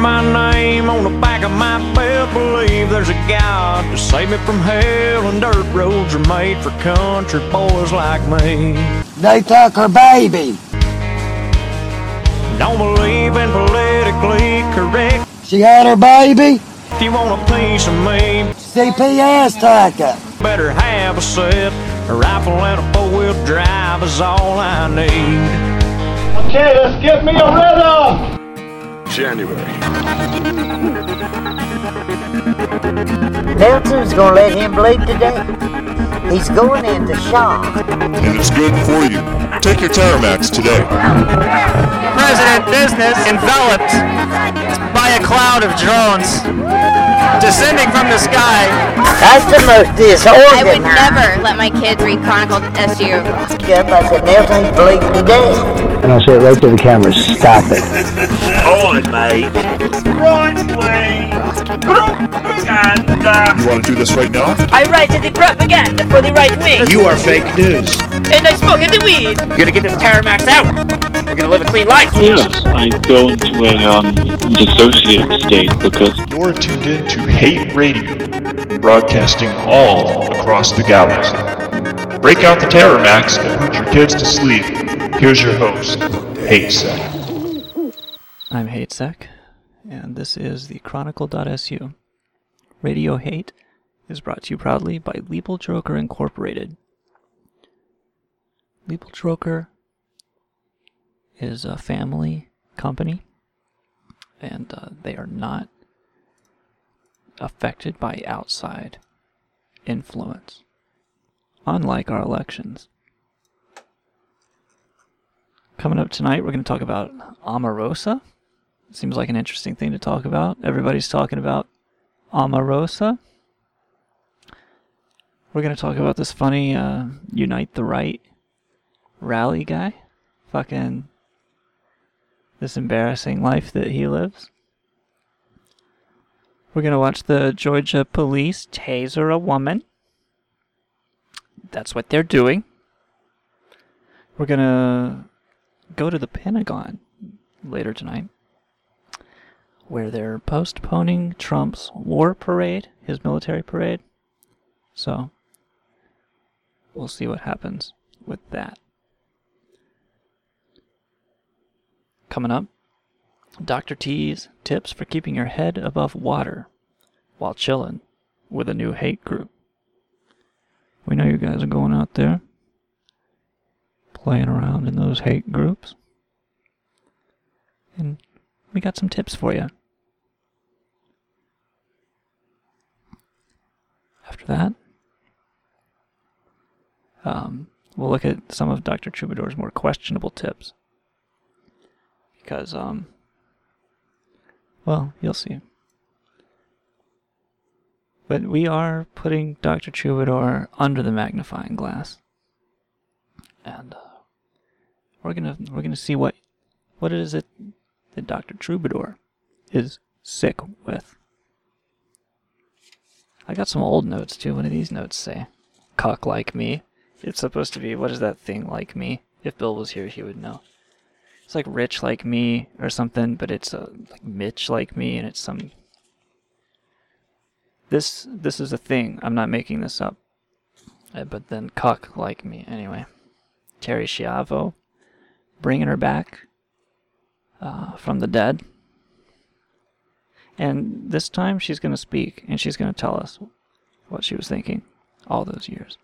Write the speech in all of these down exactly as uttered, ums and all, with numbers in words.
my name on the back of my belt, believe there's a God to save me from hell, and dirt roads are made for country boys like me. They took her baby. Don't believe in politically correct. She had her baby. If you want a piece of me, C P S took her. better have a set, a rifle and a four-wheel drive is all I need. Okay, let's get me a rhythm! January. Nelson's gonna let him bleed today. He's going into shock. And it's good for you. Take your Terramax today. President business enveloped by a cloud of drones descending from the sky. That's the most disorganized. I would never let my kids read Chronicle S U. Yep, I said Nelson's bleeding today. And I said right to the camera, stop it. On, mate. Right, please. And, uh... You want to do this right now? I write the propaganda for the right wing. You are fake news. And I smoke the weed. We're gonna get this Terramax out. We're gonna live a clean life. Yes, I go into a um, dissociative state because You're tuned in to Hate Radio, broadcasting all across the galaxy. Break out the Terramax and put your kids to sleep. Here's your host, HateSec. I'm HateSec, and this is the Chronicle dot S U. Radio Hate is brought to you proudly by Leeple Joker Incorporated. Leeple Joker is a family company, and uh, they are not affected by outside influence, unlike our elections. Coming up tonight, we're going to talk about Omarosa. Seems like an interesting thing to talk about. Everybody's talking about Omarosa. We're going to talk about this funny uh, Unite the Right rally guy. Fucking this embarrassing life that he lives. We're going to watch the Georgia police taser a woman. That's what they're doing. We're going to go to the Pentagon later tonight, where they're postponing Trump's war parade, his military parade. So, we'll see what happens with that. Coming up, Doctor T's tips for keeping your head above water while chilling with a new hate group. We know you guys are going out there playing around in those hate groups, and we got some tips for you. After that, um, we'll look at some of Doctor Troubadour's more questionable tips. Because, um, well, you'll see. But we are putting Doctor Troubadour under the magnifying glass. And, uh, we're gonna, we're gonna see what, what is it that Doctor Troubadour is sick with. I got some old notes too. What do these notes say? Cuck like me. It's supposed to be, what is that thing like me? If Bill was here, he would know. It's like rich like me or something, but it's uh, like Mitch like me, and it's some... This this is a thing. I'm not making this up. Uh, but then cuck like me. Anyway. Terry Schiavo, bringing her back uh, from the dead. And this time she's going to speak, and she's going to tell us what she was thinking all those years.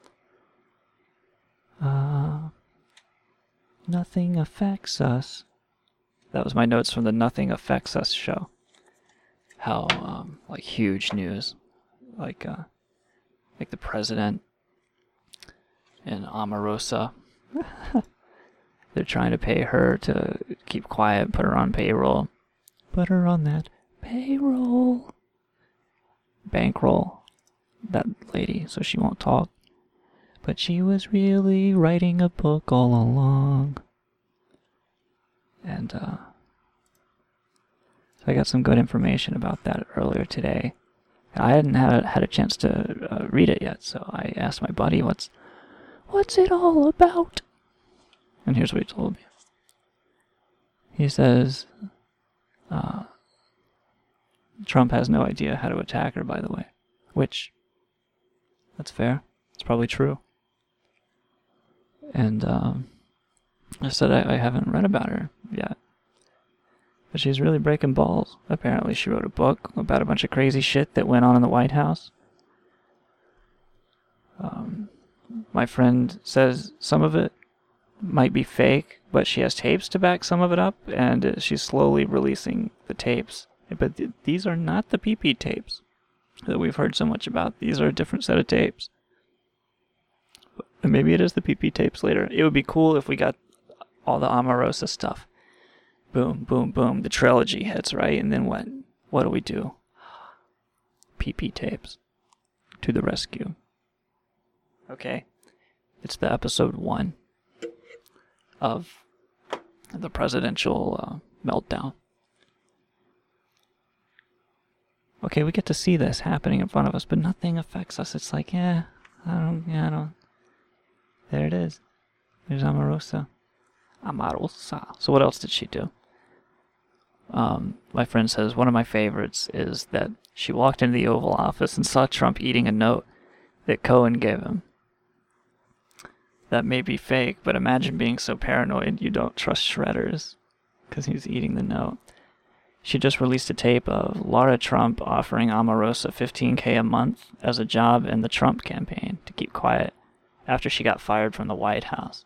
Uh, nothing affects us. That was my notes from the Nothing Affects Us show. How, um, like, huge news. Like, uh, like the president and Omarosa. They're trying to pay her to keep quiet, put her on payroll. Put her on that payroll. Bankroll that lady so she won't talk. But she was really writing a book all along. And, uh, so I got some good information about that earlier today. I hadn't had, had a chance to uh, read it yet, so I asked my buddy, what's, what's it all about? And here's what he told me. He says, uh, Trump has no idea how to attack her, by the way. Which, that's fair. It's probably true. And um, I said I, I haven't read about her yet. But she's really breaking balls. Apparently she wrote a book about a bunch of crazy shit that went on in the White House. Um, my friend says some of it might be fake, but she has tapes to back some of it up, and uh, she's slowly releasing the tapes. But th- these are not the P P tapes that we've heard so much about. These are a different set of tapes. And maybe it is the P P tapes later. It would be cool if we got all the Omarosa stuff. Boom, boom, boom. The trilogy hits, right? And then what? What do we do? P P tapes. To the rescue. Okay. It's the episode one of the presidential uh, meltdown. Okay, we get to see this happening in front of us, but nothing affects us. It's like, yeah, I don't, yeah, I don't. There it is. There's Omarosa. Omarosa. So what else did she do? Um, my friend says one of my favorites is that she walked into the Oval Office and saw Trump eating a note that Cohen gave him. That may be fake, but imagine being so paranoid you don't trust shredders because he's eating the note. She just released a tape of Laura Trump offering Omarosa fifteen K a month as a job in the Trump campaign to keep quiet after she got fired from the White House.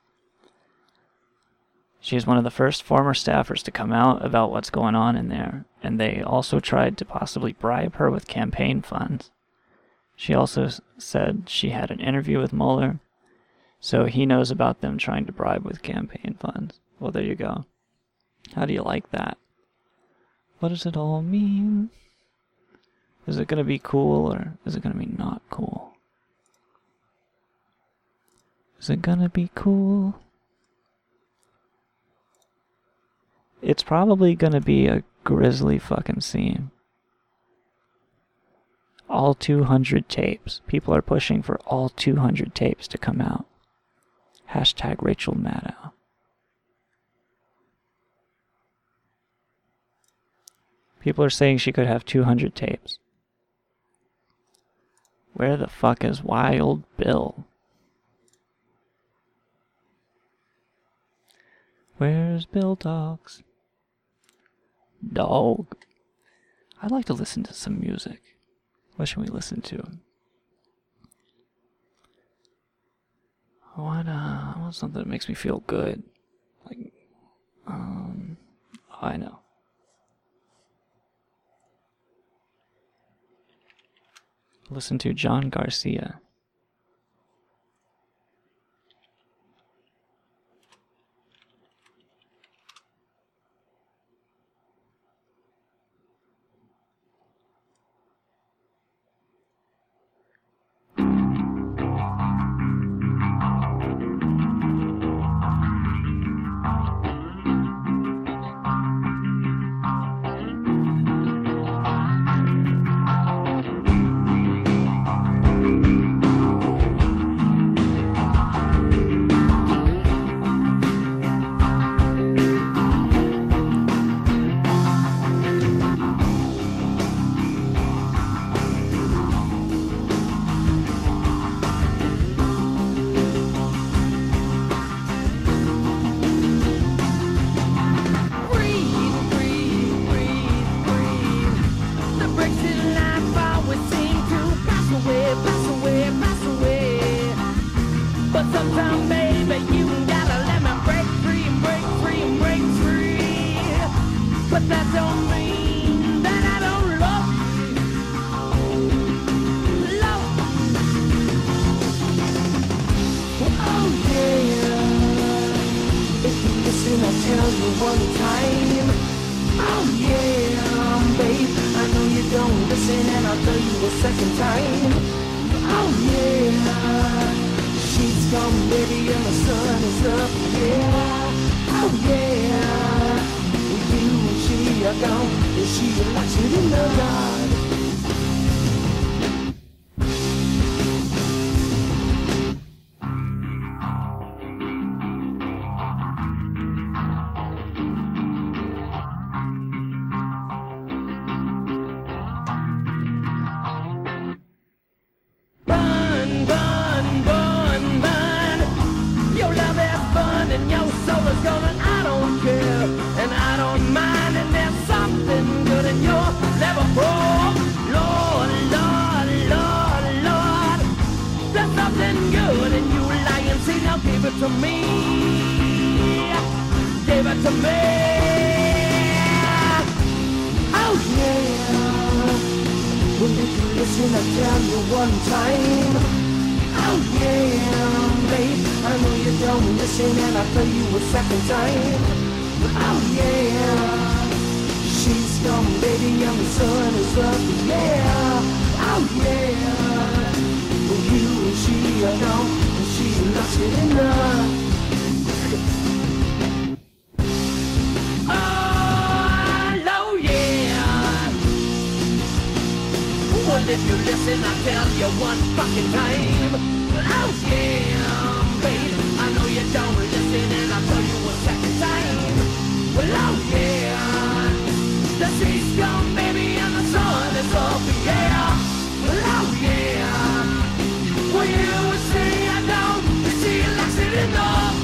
She is one of the first former staffers to come out about what's going on in there, and they also tried to possibly bribe her with campaign funds. She also said she had an interview with Mueller, so he knows about them trying to bribe with campaign funds. Well, there you go. How do you like that? What does it all mean? Is it going to be cool or is it going to be not cool? Is it going to be cool? It's probably going to be a grisly fucking scene. All two hundred tapes. People are pushing for all two hundred tapes to come out. Hashtag Rachel Maddow. People are saying she could have two hundred tapes. Where the fuck is Wild Bill? Where's Bill Dogs? Dog. I'd like to listen to some music. What should we listen to? I want, uh, I want something that makes me feel good. Like, um, oh, I know. Listen to John Garcia. to me. Give it to me. Oh yeah. Well, if you listen, I tell you one time. Oh yeah, babe. I know you don't listen, and I'll tell you a second time. Oh yeah. She's gone, baby, and the sun is up. Yeah. Oh yeah. Well, you and she are gone, and she loves it enough. Well, if you listen, I'll tell you one fucking time. Oh yeah, babe, I know you don't listen, and I'll tell you a second time. Well, oh yeah, the sea's gone, baby, and the sun is up, yeah. Well, oh yeah, well, you would say I don't, you see, it likes it enough.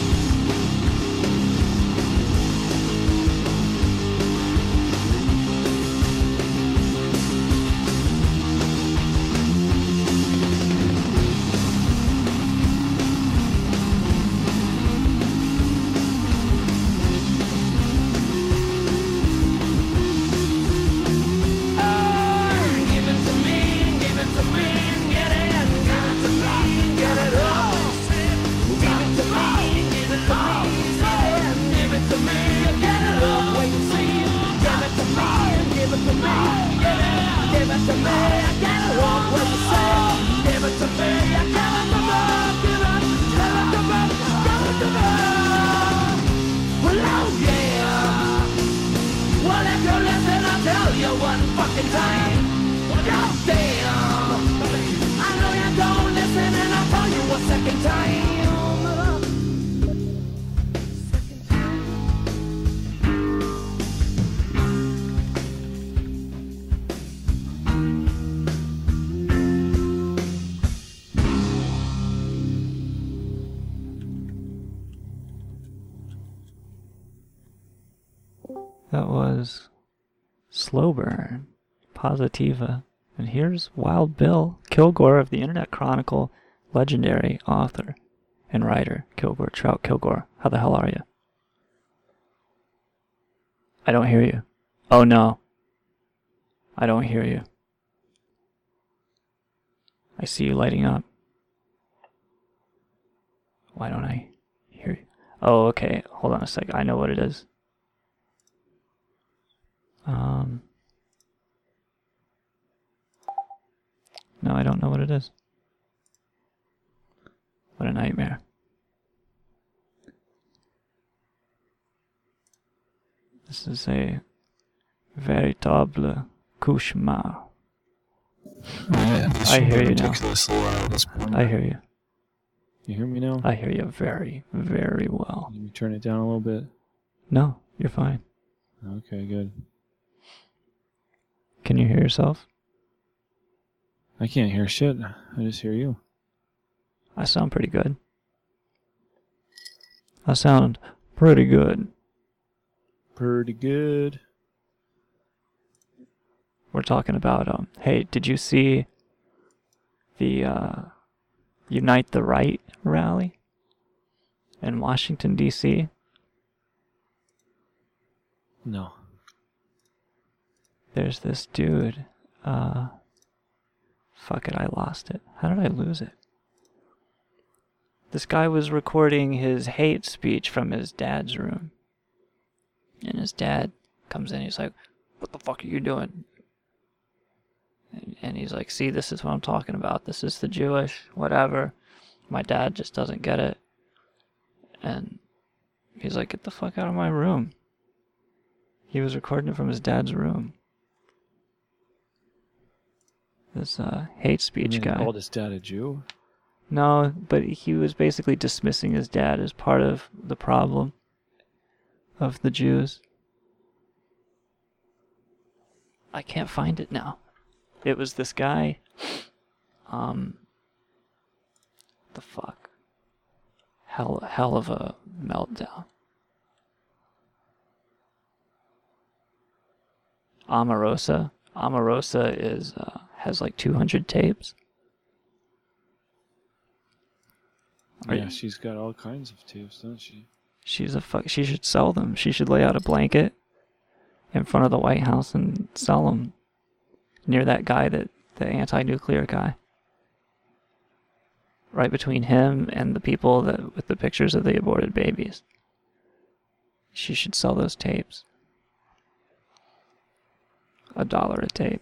That was Slow Burn, Positiva. And here's Wild Bill Kilgore of the Internet Chronicle, legendary author and writer, Kilgore, Trout Kilgore. How the hell are you? I don't hear you. Oh no. I don't hear you. I see you lighting up. Why don't I hear you? Oh, okay. Hold on a sec. I know what it is. Um... No, I don't know what it is. What a nightmare. This is a veritable cauchemar. Yeah, I hear you now. I hear you. You hear me now? I hear you very, very well. Can you turn it down a little bit? No, you're fine. Okay, good. Can you hear yourself? I can't hear shit. I just hear you. I sound pretty good. I sound pretty good. Pretty good. We're talking about, um, hey, did you see the uh, Unite the Right rally in Washington, D C? No. There's this dude, uh... Fuck it, I lost it. How did I lose it? This guy was recording his hate speech from his dad's room. And his dad comes in, he's like, what the fuck are you doing? And, and he's like, see, this is what I'm talking about. This is the Jewish, whatever. My dad just doesn't get it. And he's like, get the fuck out of my room. He was recording it from his dad's room. This uh, hate speech you guy. Called his dad a Jew? No, but he was basically dismissing his dad as part of the problem of the Jews. I can't find it now. It was this guy. Um. The fuck. Hell, hell of a meltdown. Omarosa. Omarosa is uh, has like two hundred tapes. Are Yeah, you- she's got all kinds of tapes, doesn't she? She's a fuck. She should sell them. She should lay out a blanket in front of the White House and sell them near that guy, that the anti-nuclear guy, right between him and the people that with the pictures of the aborted babies. She should sell those tapes. A dollar a tape.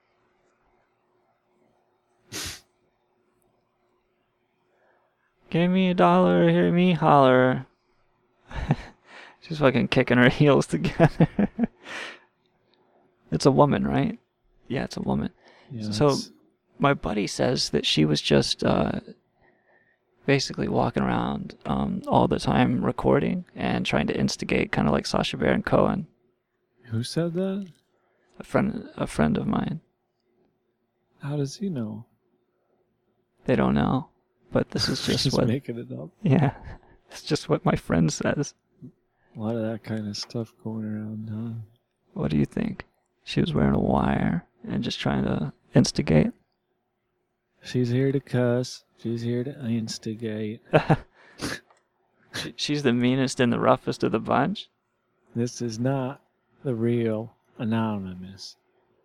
Give me a dollar, hear me holler. She's fucking kicking her heels together. It's a woman, right? Yeah, it's a woman. Yeah, so it's- my buddy says that she was just uh, basically walking around um, all the time recording and trying to instigate, kind of like Sacha Baron Cohen. Who said that? A friend, a friend of mine. How does he know? They don't know, but this is just, Just what. making it up. Yeah, it's just what my friend says. A lot of that kind of stuff going around, huh? What do you think? She was wearing a wire and just trying to instigate. She's here to cuss. She's here to instigate. She- She's the meanest and the roughest of the bunch. This is not the real Anonymous.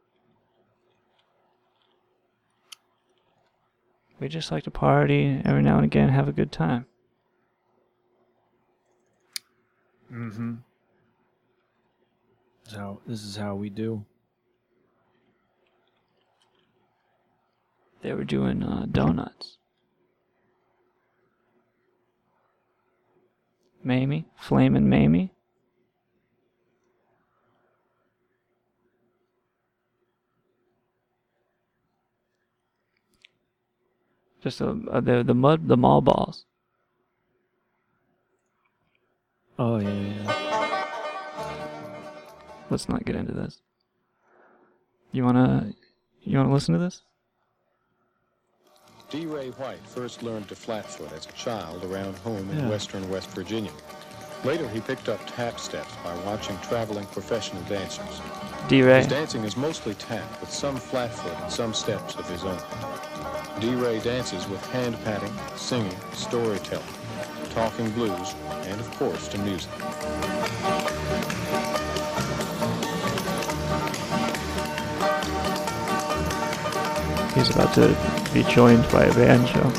We just like to party every now and again, have a good time. Mm-hmm. So this is how we do. They were doing uh, donuts. Mamie, Flamin' Mamie. Just a, uh, the the mud the mall balls. Oh yeah, yeah. Let's not get into this. You wanna you wanna listen to this? D. Ray White first learned to flatfoot as a child around home in Yeah. western West Virginia. Later, he picked up tap steps by watching traveling professional dancers. D. Ray. His dancing is mostly tap, with some flatfoot and some steps of his own. D. Ray dances with hand patting, singing, storytelling, talking blues, and of course to music. He's about to be joined by a banjo.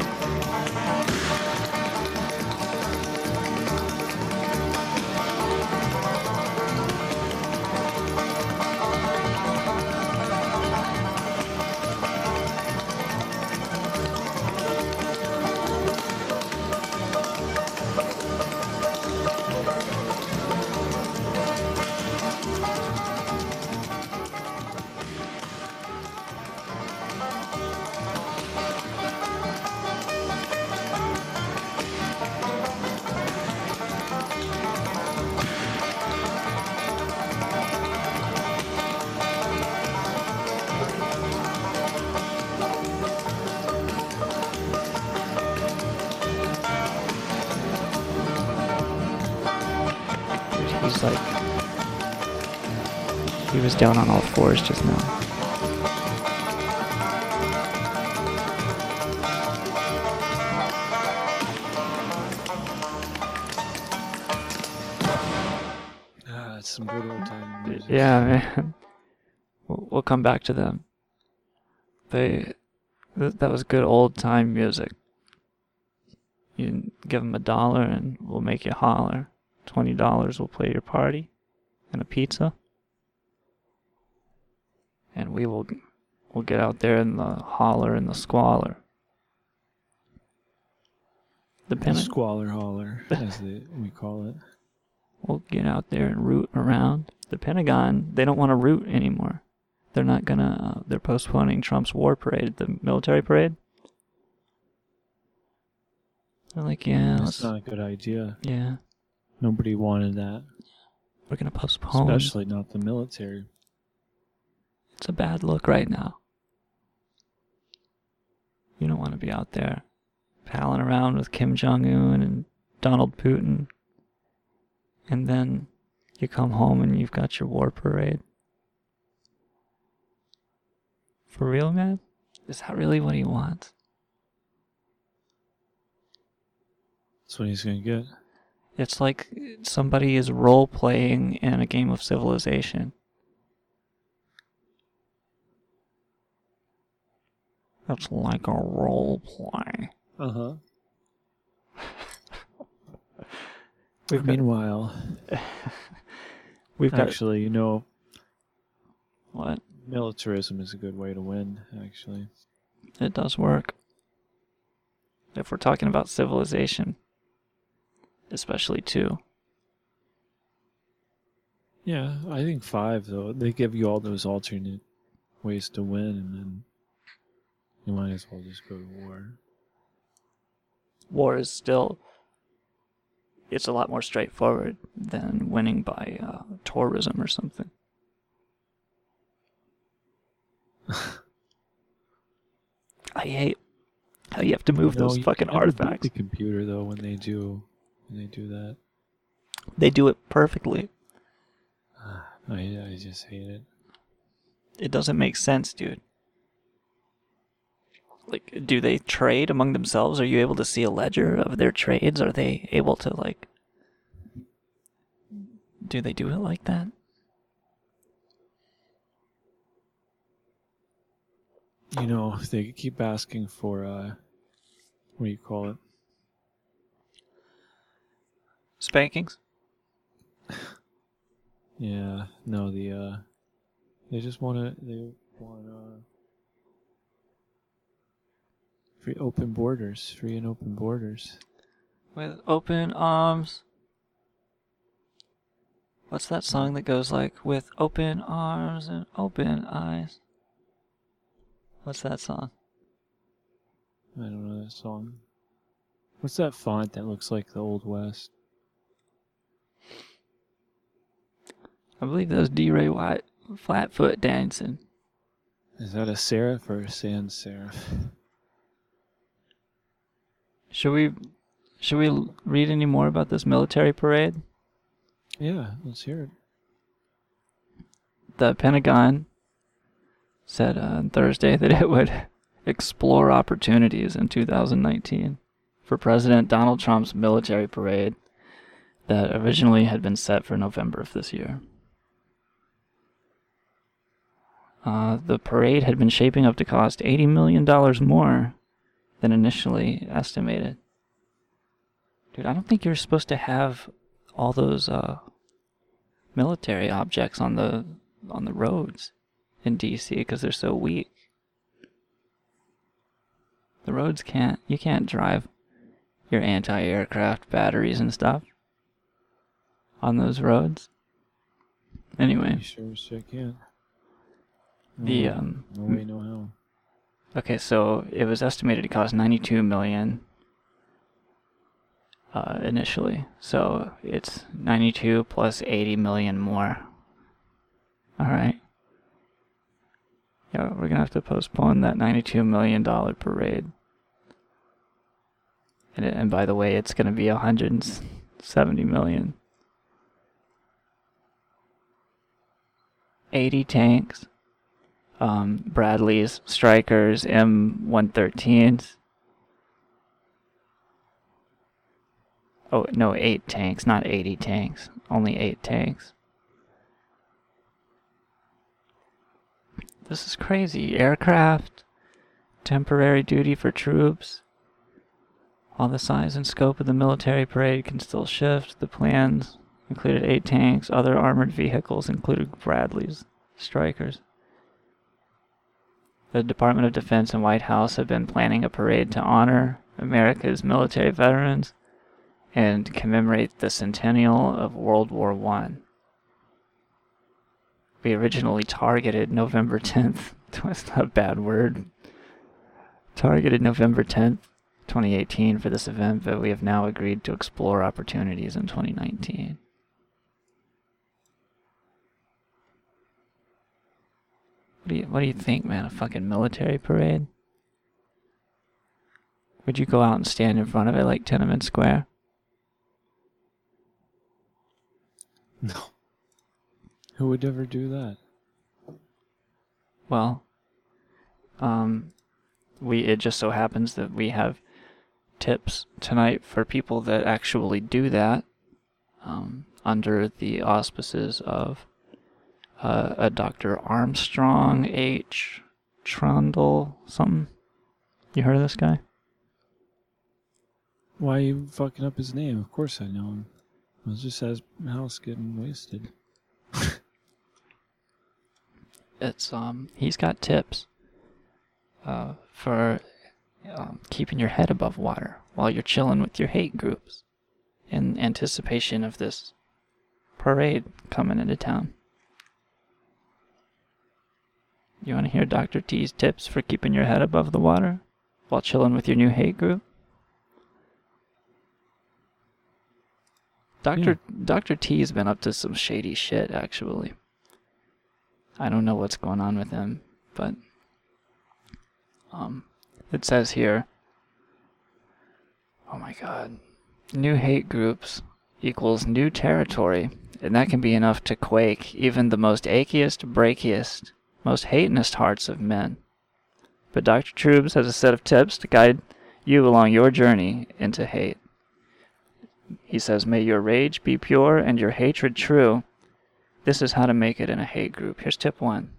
He's like, he was down on all fours just now. Ah, it's some good old time music. Yeah, man. We'll, we'll come back to them. They, th- that was good old time music. You give them a dollar and we'll make you holler. Twenty dollars will play your party, and a pizza. And we will, we'll get out there in the holler and the squalor. The The pen- squalor holler, as they, we call it. We'll get out there and root around. The Pentagon, they don't want to root anymore. They're not gonna, uh, they're postponing Trump's war parade, the military parade. They're like, yeah, That's let's, not a good idea. yeah, Nobody wanted that. we're gonna postpone. Especially not the military. It's a bad look right now. You don't want to be out there palling around with Kim Jong-un and Donald Putin. And then you come home and you've got your war parade. For real, man? Is that really what he wants? That's what he's gonna get. It's like somebody is role-playing in a game of Civilization. It's like a role-play. Uh-huh. We've Meanwhile, we've got actually, you know, what? Militarism is a good way to win, actually. It does work. If we're talking about Civilization, especially two. Yeah, I think five, though. They give you all those alternate ways to win, and then you might as well just go to war. War is still... It's a lot more straightforward than winning by uh, tourism or something. I hate how you have to move No, those you fucking never beat artifacts. the computer, though, when they do when they do that. They do it perfectly. I I just hate it. It doesn't make sense, dude. Like, do they trade among themselves? Are you able to see a ledger of their trades? Are they able to, like... Do they do it like that? You know, if they keep asking for, uh, what do you call it? Spankings? Yeah, no, the, uh, they just want to, they want, uh, free open borders, free and open borders. With open arms. What's that song that goes like, with open arms and open eyes? What's that song? I don't know that song. What's that font that looks like the Old West? I believe that was D-Ray White, Flatfoot dancing. Is that a serif or a sans serif? Should we, should we read any more about this military parade? Yeah, let's hear it. The Pentagon said uh, on Thursday that it would explore opportunities in two thousand nineteen for President Donald Trump's military parade that originally had been set for November of this year. Uh, the parade had been shaping up to cost eighty million dollars more than initially estimated. Dude, I don't think you're supposed to have all those uh, military objects on the on the roads in D C because they're so weak. The roads can't, you can't drive your anti-aircraft batteries and stuff on those roads. Anyway. You sure as shit can. The, No, um... no way, no how. Okay, so it was estimated to cost ninety-two million dollars uh, initially. So it's ninety-two plus eighty million more. Alright. Yeah, we're gonna have to postpone that ninety-two million dollars parade. And, it, and by the way, it's gonna be one hundred seventy million dollars. eighty tanks. Um, Bradley's Strikers, M one thirteens. Oh, no, eight tanks, not eighty tanks. Only eight tanks. This is crazy. Aircraft, temporary duty for troops. While the size and scope of the military parade can still shift, the plans included eight tanks. Other armored vehicles included Bradley's Strikers. The Department of Defense and White House have been planning a parade to honor America's military veterans and commemorate the centennial of World War One. We originally targeted November tenth. That's not a bad word. Targeted November tenth, twenty eighteen for this event, but we have now agreed to explore opportunities in twenty nineteen. What do you, what do you think, man? A fucking military parade? Would you go out and stand in front of it like Tiananmen Square? No. Who would ever do that? Well, um, we it just so happens that we have tips tonight for people that actually do that, um, under the auspices of uh, a Doctor Armstrong H. Trundle something. You heard of this guy? Why are you fucking up his name? Of course I know him. I was just at his house getting wasted. It's um he's got tips uh for um, keeping your head above water while you're chilling with your hate groups in anticipation of this parade coming into town. You want to hear Doctor T's tips for keeping your head above the water while chilling with your new hate group? Doctor Yeah. Doctor T's been up to some shady shit, actually. I don't know what's going on with him, but um, it says here, oh my god, new hate groups equals new territory, and that can be enough to quake even the most achiest, breakiest, most hatinest hearts of men. But Doctor Trubes has a set of tips to guide you along your journey into hate. He says, may your rage be pure and your hatred true. This is how to make it in a hate group. Here's tip one.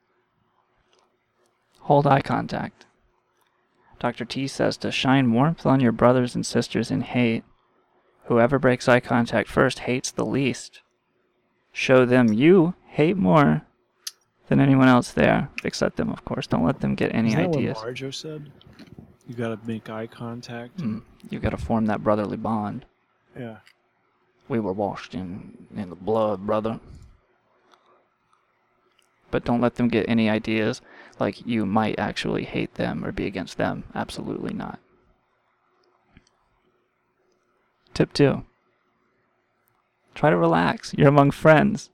Hold eye contact. Doctor T says to shine warmth on your brothers and sisters in hate. Whoever breaks eye contact first hates the least. Show them you hate more than anyone else there, except them, of course. Don't let them get any Is that ideas. what Marjo said? You gotta make eye contact. Mm, you gotta form that brotherly bond. Yeah. We were washed in, in the blood, brother. But don't let them get any ideas like you might actually hate them or be against them. Absolutely not. Tip two. Try to relax. You're among friends.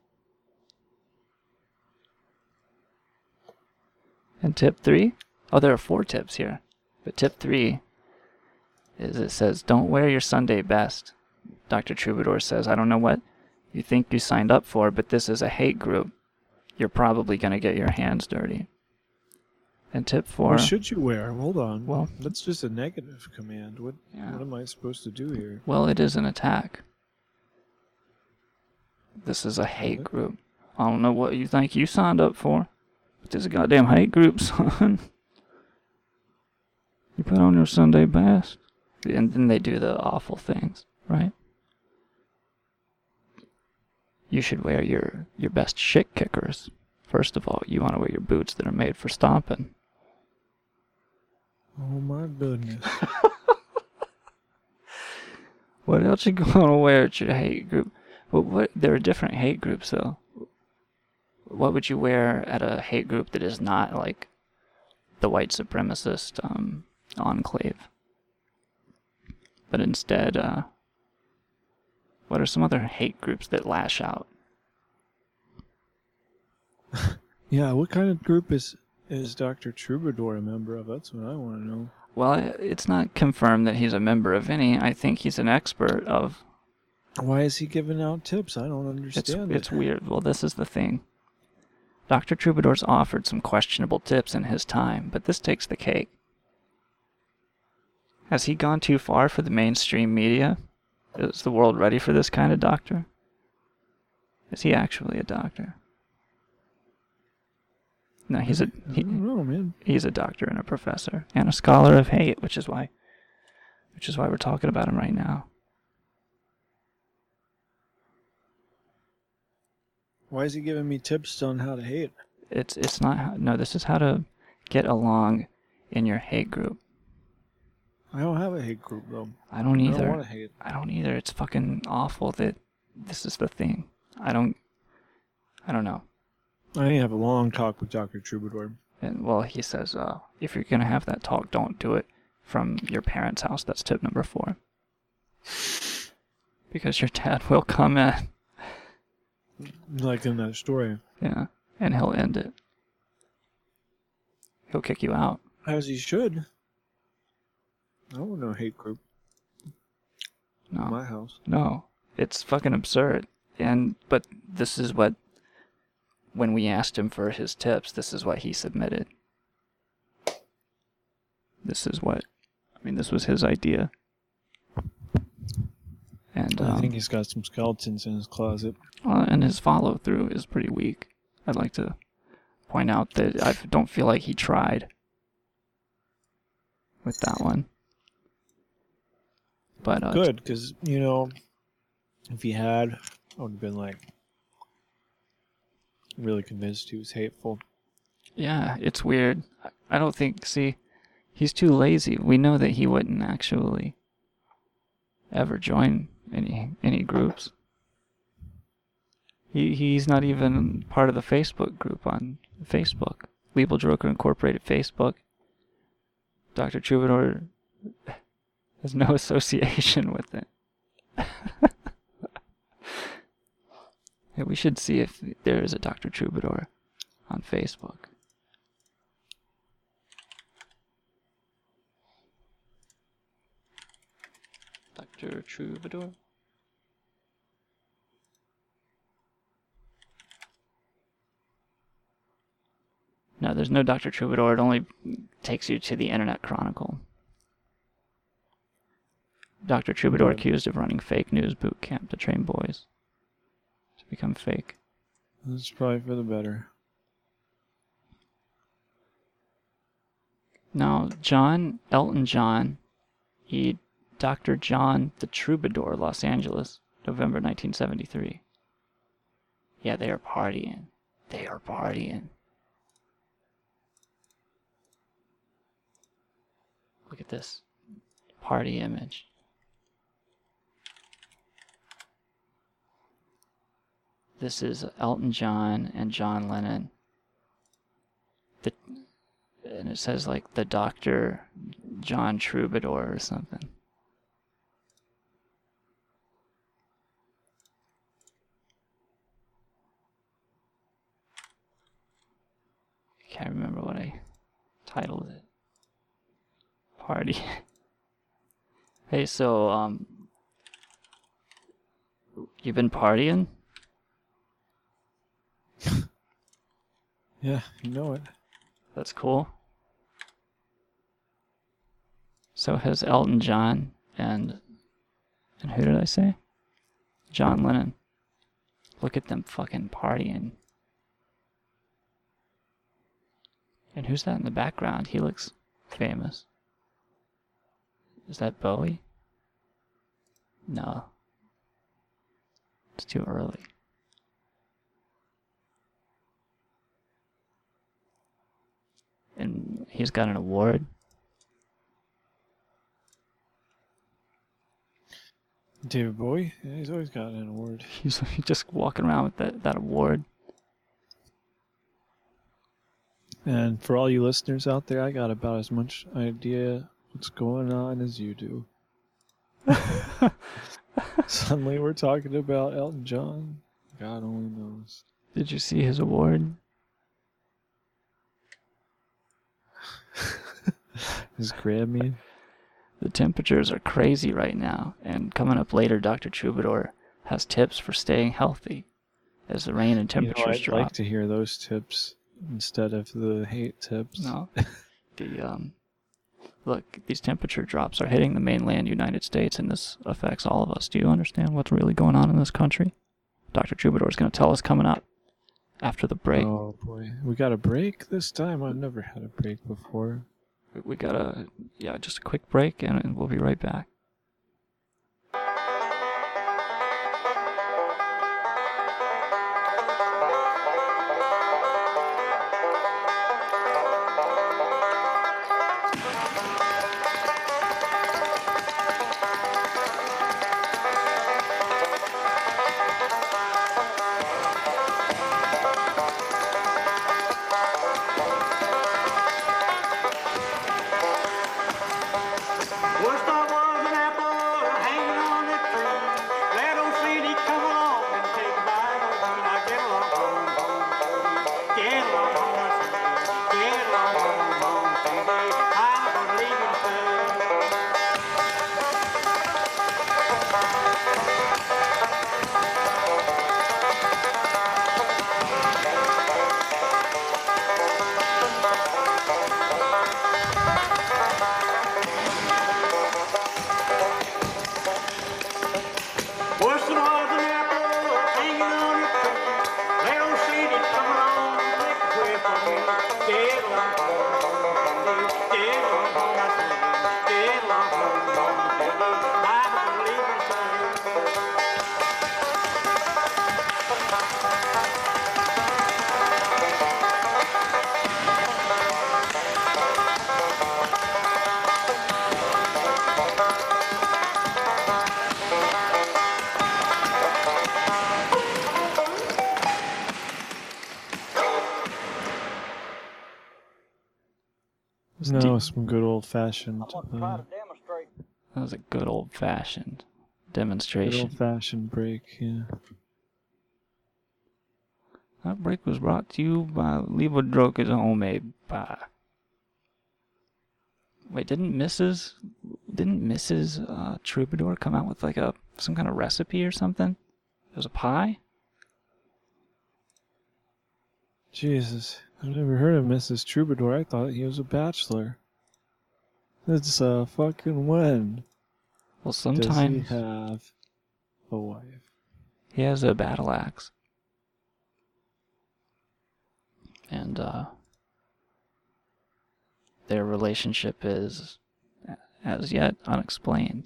And tip three? Oh, there are four tips here. But tip three is it says, don't wear your Sunday best. Doctor Troubadour says, I don't know what you think you signed up for, but this is a hate group. You're probably going to get your hands dirty. And tip four. What should you wear? Hold on. Well, that's just a negative command. What, yeah. what am I supposed to do here? Well, it is an attack. This is a hate group. I don't know what you think you signed up for, but this is a goddamn hate group, son. You put on your Sunday best. And then they do the awful things, right? You should wear your, your best shit kickers. First of all, you want to wear your boots that are made for stomping. Oh my goodness. What else you gonna wear at your hate group? Well, what? There are different hate groups, though. What would you wear at a hate group that is not like the white supremacist um, enclave? But instead, uh, what are some other hate groups that lash out? Yeah, what kind of group is is Doctor Troubadour a member of? That's what I want to know. Well, it's not confirmed that he's a member of any. I think he's an expert of... Why is he giving out tips? I don't understand it's, it. It's weird. Well, this is the thing. Doctor Troubadour's offered some questionable tips in his time, but this takes the cake. Has he gone too far for the mainstream media? Is the world ready for this kind of doctor? Is he actually a doctor? No, he's a he, I don't know, man. He's a doctor and a professor and a scholar of hate, which is why, which is why we're talking about him right now. Why is he giving me tips on how to hate? It's it's not how, no. This is how to get along in your hate group. I don't have a hate group though. I don't either. I don't want to hate. I don't either. It's fucking awful that this is the thing. I don't. I don't know. I need to have a long talk with Doctor Troubadour. And well, he says, uh, if you're gonna have that talk, don't do it from your parents' house. That's tip number four. Because your dad will come in. Like in that story. Yeah, and he'll end it. He'll kick you out. As he should. I don't want no hate group. No. In my house. No. It's fucking absurd. And, but this is what, when we asked him for his tips, this is what he submitted. This is what, I mean, this was his idea. And I um, think he's got some skeletons in his closet. uh, and his follow through is pretty weak. I'd like to point out that I don't feel like he tried with that one. But uh, Good, because, you know, if he had, I would have been like really convinced he was hateful. Yeah, it's weird. I don't think, see, he's too lazy. We know that he wouldn't actually ever join any any groups. He he's not even part of the Facebook group on Facebook. Weeble Joker Incorporated Facebook. Doctor Troubadour has no association with it. Hey, we should see if there is a Doctor Troubadour on Facebook. Doctor Troubadour? No, there's no Doctor Troubadour. It only takes you to the Internet Chronicle. Doctor Troubadour accused of running fake news boot camp to train boys to become fake. That's probably for the better. Now, John, Elton John, he, Doctor John the Troubadour, Los Angeles, November nineteen seventy-three. Yeah, they are partying. They are partying. Look at this party image. This is Elton John and John Lennon. The, and it says like the Doctor John Troubadour or something. I can't remember what I titled it. Party. Hey, so, um, you been partying? Yeah, you know it. That's cool. So has Elton John and, and who did I say? John Lennon. Look at them fucking partying. And who's that in the background? He looks famous. Is that Bowie? No. It's too early. And he's got an award. David Bowie? Yeah, he's always got an award. He's just walking around with that, that award. And for all you listeners out there, I got about as much idea what's going on as you do. Suddenly we're talking about Elton John. God only knows. Did you see his award? His Grammy. The temperatures are crazy right now, and coming up later, Doctor Troubadour has tips for staying healthy as the rain and temperatures you know, I'd drop. like to hear those tips instead of the hate tips. No. the um, look, these temperature drops are hitting the mainland United States, and this affects all of us. Do you understand what's really going on in this country? Doctor Troubadour is going to tell us coming up after the break. Oh boy, we got a break this time. I've never had a break before. We got a yeah, just a quick break, and, and we'll be right back. First I was an No, some good old-fashioned. Uh, That was a good old-fashioned good demonstration. old-fashioned break. Yeah. That break was brought to you by Levodroka's homemade pie. Wait, didn't Missus Didn't Missus Uh, Troubadour come out with like a some kind of recipe or something? It was a pie? Jesus, I've never heard of Missus Troubadour. I thought he was a bachelor. It's uh fucking when. Well, Does he sometimes have a wife? he has a battle axe. And uh, their relationship is as yet unexplained.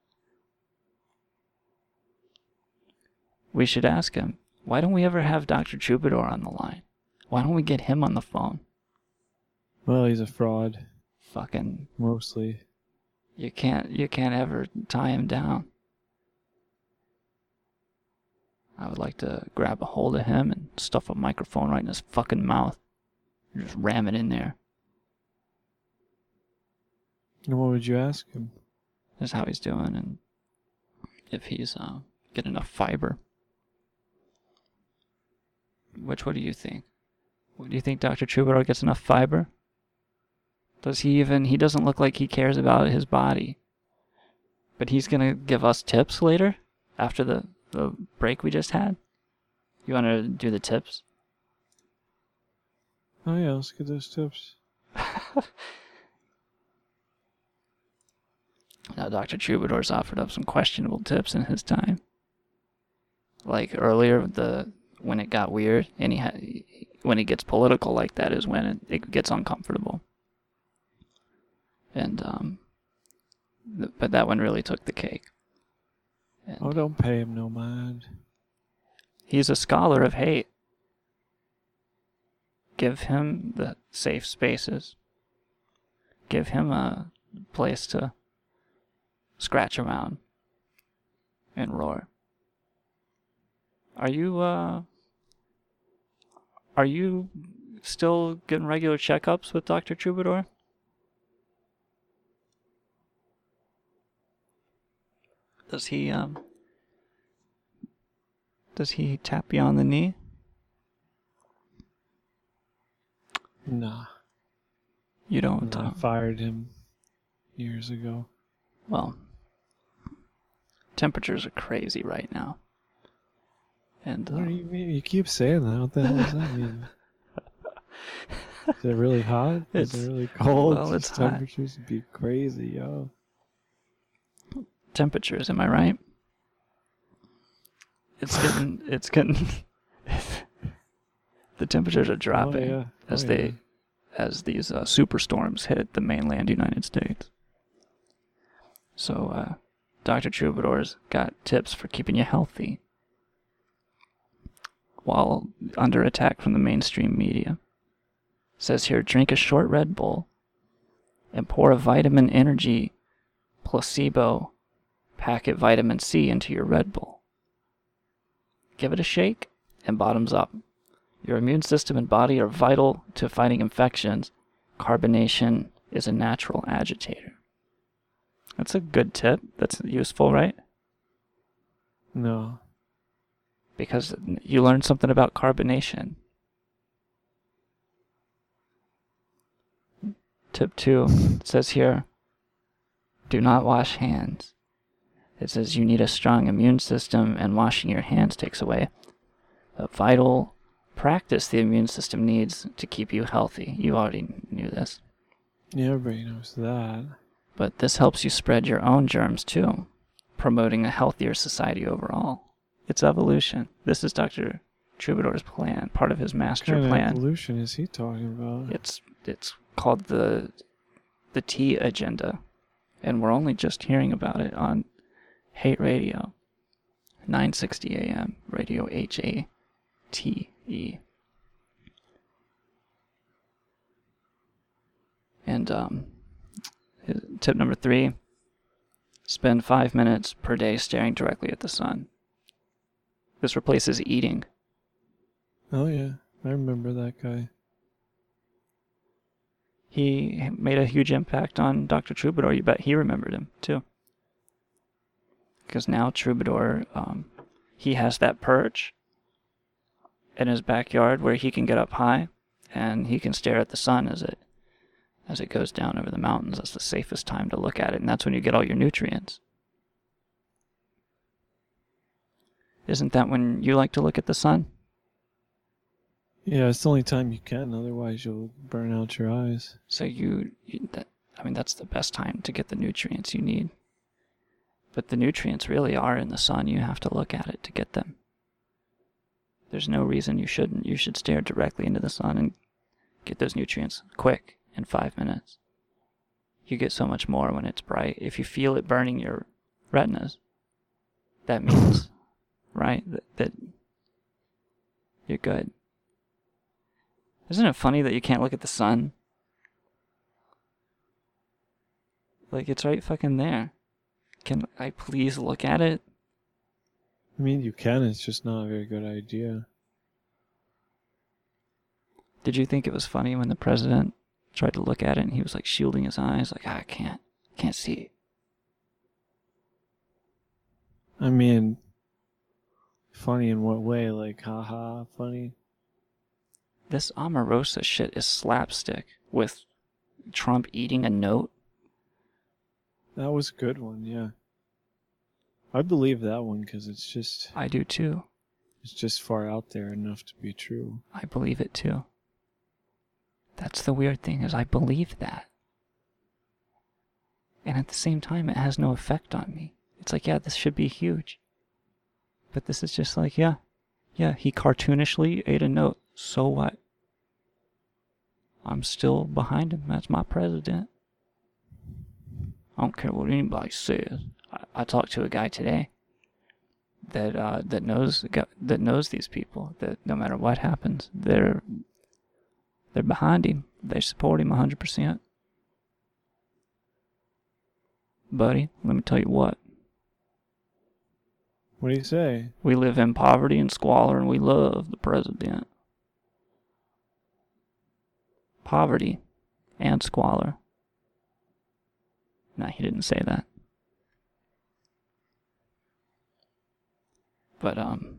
We should ask him, why don't we ever have Doctor Troubadour on the line? Why don't we get him on the phone? Well, he's a fraud. Fucking Mostly. you can't you can't ever tie him down. I would like to grab a hold of him and stuff a microphone right in his fucking mouth. And just ram it in there. And what would you ask him? Just how he's doing and if he's uh, getting enough fiber. Which, what do you think? What do you think Doctor Troubadour gets enough fiber? Does he even, he doesn't look like he cares about his body. But he's gonna give us tips later? After the, the break we just had? You wanna do the tips? Oh yeah, let's get those tips. Now Doctor Troubadour's offered up some questionable tips in his time. Like earlier, the when it got weird, and he had, when he gets political like that is when it, it gets uncomfortable. And um, th- but that one really took the cake. And Oh, don't pay him no mind. he's a scholar of hate. Give him the safe spaces. Give him a place to scratch around and roar. Are you, uh, are you still getting regular checkups with Doctor Troubadour? Does he, um, does he tap you on the knee? Nah. You don't, I uh, fired him years ago. well, temperatures are crazy right now. And, uh, What do you mean? You keep saying that. What the hell does that mean? Is it really hot? It's- Is it really cold? well, it's These hot. temperatures would be crazy, yo. temperatures, am I right? It's getting, it's getting, the temperatures are dropping yeah. as Oh, they, yeah. as these uh, superstorms hit the mainland United States. So, uh, Doctor Troubadour's got tips for keeping you healthy while under attack from the mainstream media. Says here, drink a short Red Bull and pour a vitamin energy placebo packet vitamin C into your Red Bull. Give it a shake and bottoms up. Your immune system and body are vital to fighting infections. Carbonation is a natural agitator. That's a good tip. That's useful, right? No. Because you learned something about carbonation. Tip two, it says here, do not wash hands. It says you need a strong immune system, and washing your hands takes away a vital practice the immune system needs to keep you healthy. You already knew this. Yeah, everybody knows that. But this helps you spread your own germs too, promoting a healthier society overall. It's evolution. This is Doctor Troubadour's plan, part of his master what kind plan. of evolution is he talking about? It's it's called the the T Agenda, and we're only just hearing about it on Hate Radio, nine sixty A M, Radio H A T E. And um, tip number three, spend five minutes per day staring directly at the sun. This replaces eating. Oh yeah, I remember that guy. He made a huge impact on Doctor Troubadour. You bet he remembered him, too. Because now Troubadour, um, he has that perch in his backyard where he can get up high and he can stare at the sun as it as it goes down over the mountains. That's the safest time to look at it, and that's when you get all your nutrients. Isn't that when you like to look at the sun? Yeah, it's the only time you can, otherwise you'll burn out your eyes. So you, you that, I mean, that's the best time to get the nutrients you need. But the nutrients really are in the sun. You have to look at it to get them. There's no reason you shouldn't. You should stare directly into the sun and get those nutrients quick in five minutes. You get so much more when it's bright. If you feel it burning your retinas, that means, right, that, that you're good. Isn't it funny that you can't look at the sun? Like, it's right fucking there. Can I please look at it? I mean, you can, it's just not a very good idea. Did you think it was funny when the president tried to look at it and he was like shielding his eyes? Like, ah, I can't, can't see it. I mean, funny in what way? Like, haha, funny? This Omarosa shit is slapstick with Trump eating a note. That was a good one, yeah. I believe that one because it's just... I do too. It's just far out there enough to be true. I believe it too. That's the weird thing, is I believe that. And at the same time, it has no effect on me. It's like, yeah, this should be huge. But this is just like, yeah, yeah, he cartoonishly ate a note. So what? I'm still behind him. That's my president. I don't care what anybody says. I, I talked to a guy today that uh, that knows that knows these people. That no matter what happens, they're they're behind him. They support him one hundred percent. Buddy, let me tell you what. What do you say? We live in poverty and squalor, and we love the president. Poverty and squalor. No, he didn't say that. But, um,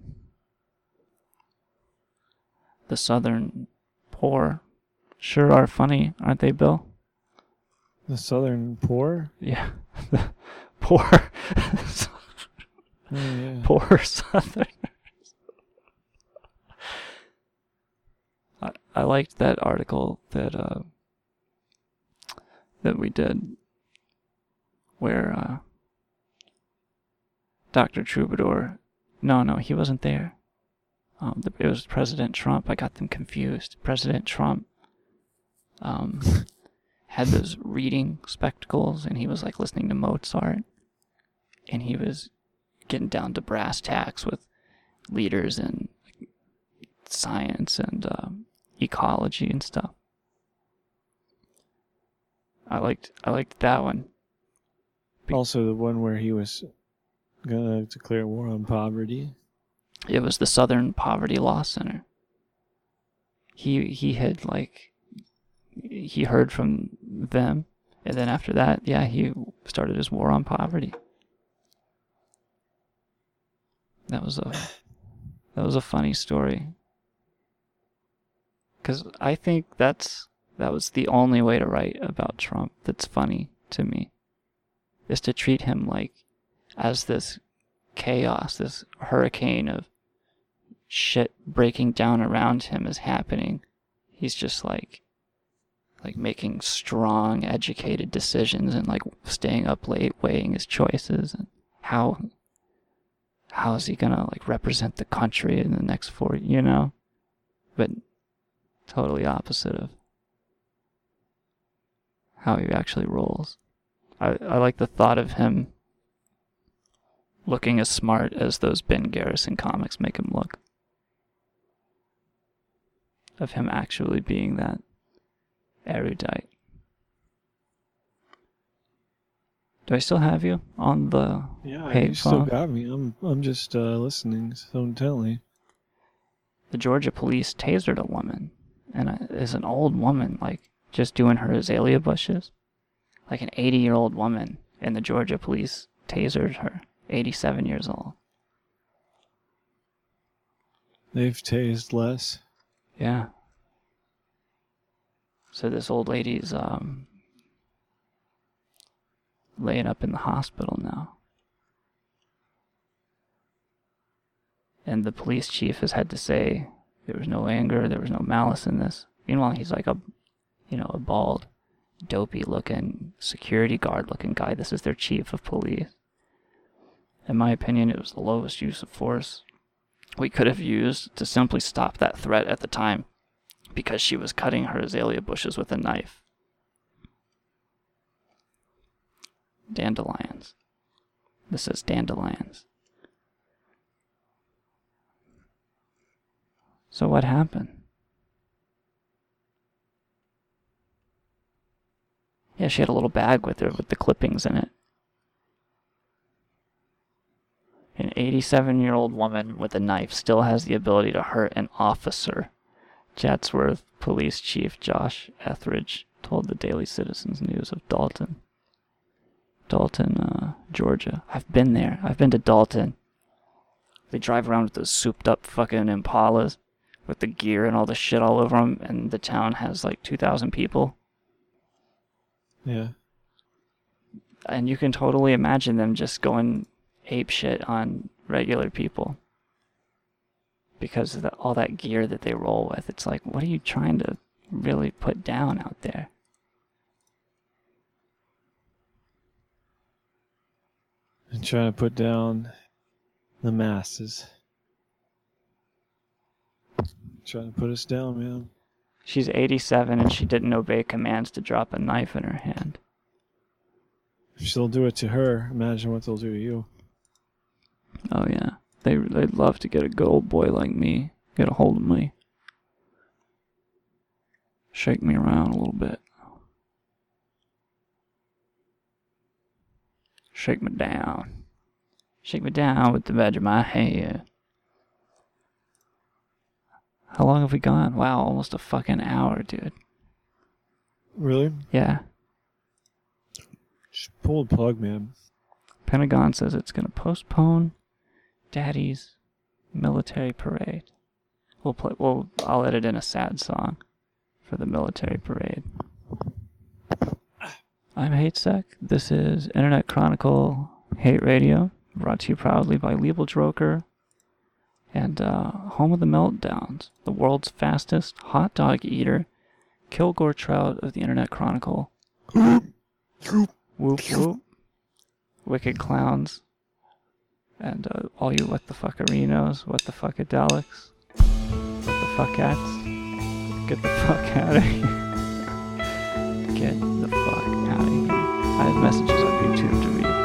the Southern poor sure are funny, aren't they, Bill? The Southern poor? Yeah. The poor. Oh, yeah. Poor Southerners. I, I liked that article that, uh, that we did where, uh, Doctor Troubadour, no, no, he wasn't there. Um, the, it was President Trump. I got them confused. President Trump, um, had those reading spectacles, and he was like listening to Mozart, and he was getting down to brass tacks with leaders in science and um, ecology and stuff. I liked I liked that one. Also, the one where he was gonna declare war on poverty. It was the Southern Poverty Law Center. He he had like he heard from them, and then after that, yeah, he started his war on poverty. That was a that was a funny story. Because I think that's that was the only way to write about Trump that's funny to me, is to treat him like as this chaos, this hurricane of shit breaking down around him is happening. He's just like like making strong, educated decisions and like staying up late weighing his choices and how how is he gonna like represent the country in the next four, you know? But totally opposite of how he actually rolls. I, I like the thought of him looking as smart as those Ben Garrison comics make him look. Of him actually being that erudite. Do I still have you on the Yeah, hate you still phone? got me. I'm I'm just uh, listening so intently. The Georgia police tasered a woman, and it is an old woman, like, just doing her azalea bushes. Like an eighty-year-old woman, and the Georgia police tasered her, eighty-seven years old. They've tased less. Yeah. So this old lady's um, laying up in the hospital now. And the police chief has had to say there was no anger, there was no malice in this. Meanwhile, he's like a, you know, a bald, dopey-looking, security guard-looking guy. This is their chief of police. In my opinion, it was the lowest use of force we could have used to simply stop that threat at the time, because she was cutting her azalea bushes with a knife. Dandelions. This is dandelions. So what happened? Yeah, she had a little bag with her with the clippings in it. An eighty-seven-year-old woman with a knife still has the ability to hurt an officer. Chatsworth Police Chief Josh Etheridge told the Daily Citizen's News of Dalton. Dalton, uh, Georgia. I've been there. I've been to Dalton. They drive around with those souped-up fucking Impalas with the gear and all the shit all over them, and the town has like two thousand people. Yeah. And you can totally imagine them just going ape shit on regular people. Because of the, all that gear that they roll with. It's like, what are you trying to really put down out there? I'm trying to put down the masses. Trying to put us down, man. She's eighty-seven and she didn't obey commands to drop a knife in her hand. If they'll do it to her, imagine what they'll do to you. Oh yeah. They, they'd love to get a good old boy like me, get a hold of me. Shake me around a little bit. Shake me down. Shake me down with the edge of my hand. How long have we gone? Wow, almost a fucking hour, dude. Really? Yeah. Just pull the plug, man. Pentagon says it's going to postpone Daddy's military parade. We'll play. We'll. I'll edit in a sad song for the military parade. I'm HateSec. This is Internet Chronicle Hate Radio, brought to you proudly by Liebel Droker and uh, home of the meltdowns, the world's fastest hot dog eater, Kilgore Trout of the Internet Chronicle. Whoop whoop. Wicked clowns. And uh, all you what the fuckerinos, what the fuckadelics, what the fuckats, get the fuck out of here. Get the fuck out of here. I have messages on YouTube to read.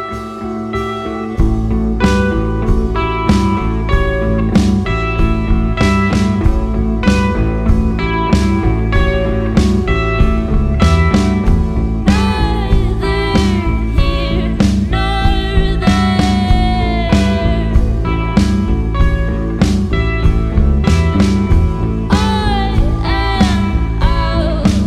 I am out.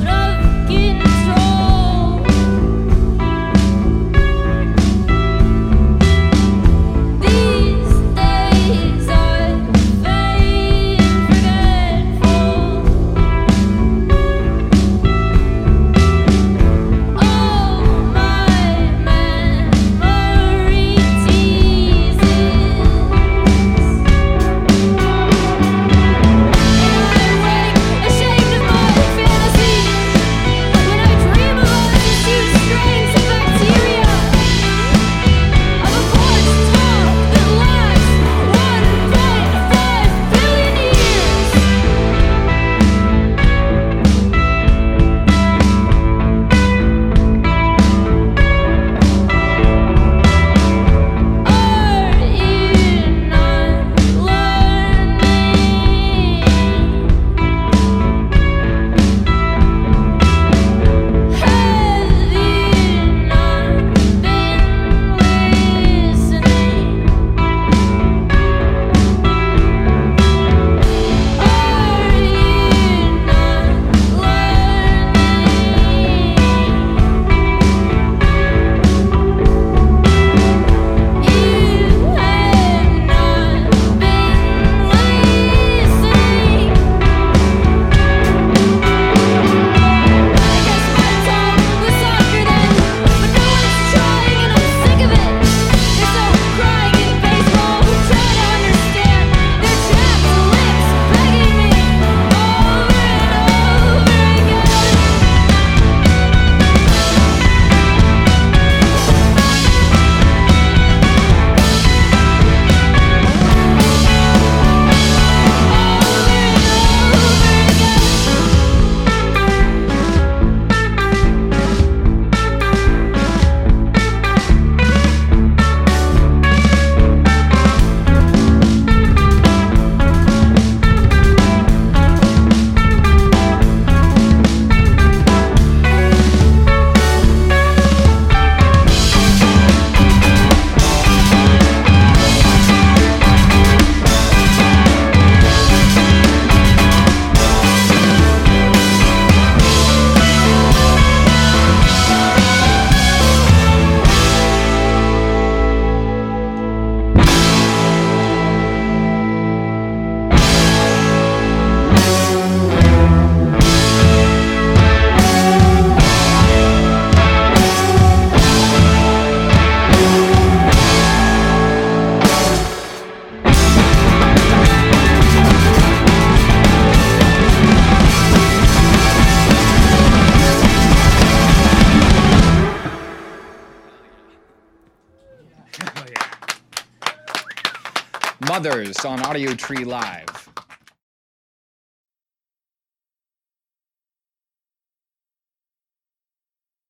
Mothers on Audio Tree Live.